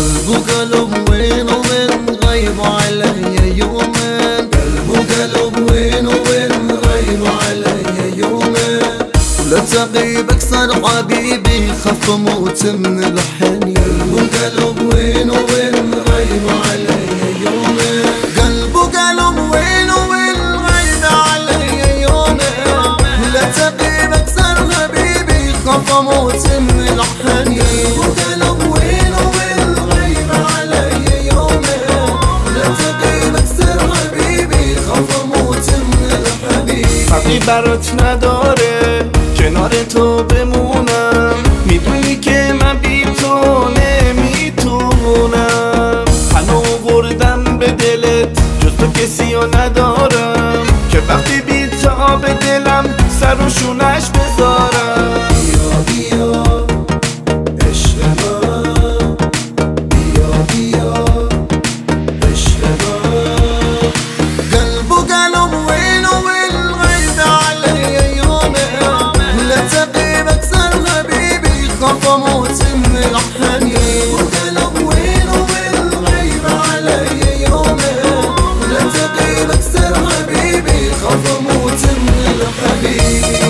قلب وين وين غيب علي يومين، قلب وقلب وين وين غيب علي يومين، ولا تغيب اكثر حبيبي خف موت من الحنين، قلب وقلب وين وين غيب علي يومين، قلب وقلب وين وين غيب علي يومين، ولا تغيب اكثر حبيبي خف موت من الحنين، وقلب وين وين غيب علي يومين، ولا تغيب اكثر حبيبی خف موت من الحبیب. فرقی برات نداره کنار تو بمونم، میدونی که من بی تو نمیتونم، پناه آوردم به دلت جز تو کسی رو ندارم که وقتی بی تا به دلم سر و شونش بذارم. بیا بیا عشق من، بیا بیا عشق من، قلب وقلب وين وين غيب علي يومين، لا تغيب اكثر حبيبي خف موت من الحنين، وقلب وين وين غيب علي يومين، لا تغيب اكثر حبيبي خف موت من الحبيب.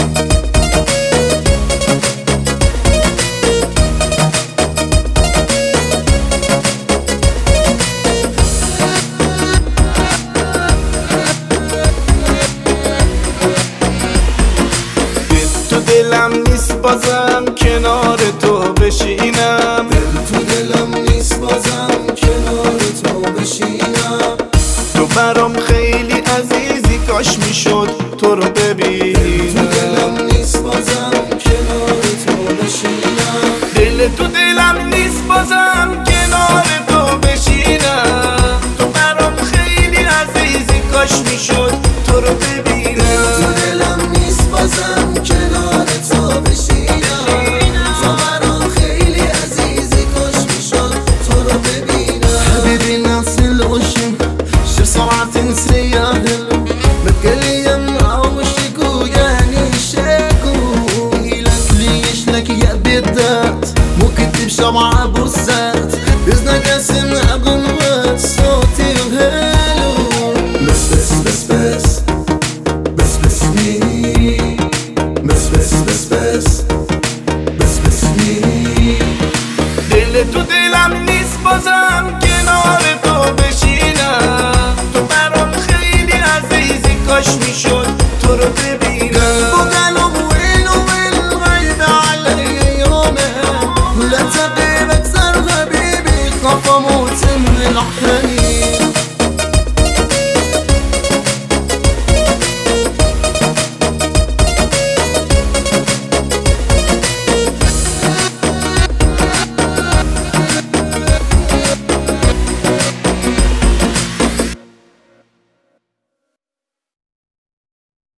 دلم نیست بازم کنار تو بشینم، تو دلم نیست بازم کنار تو بشینم، تو برام خیلی عزیزی کاش میشد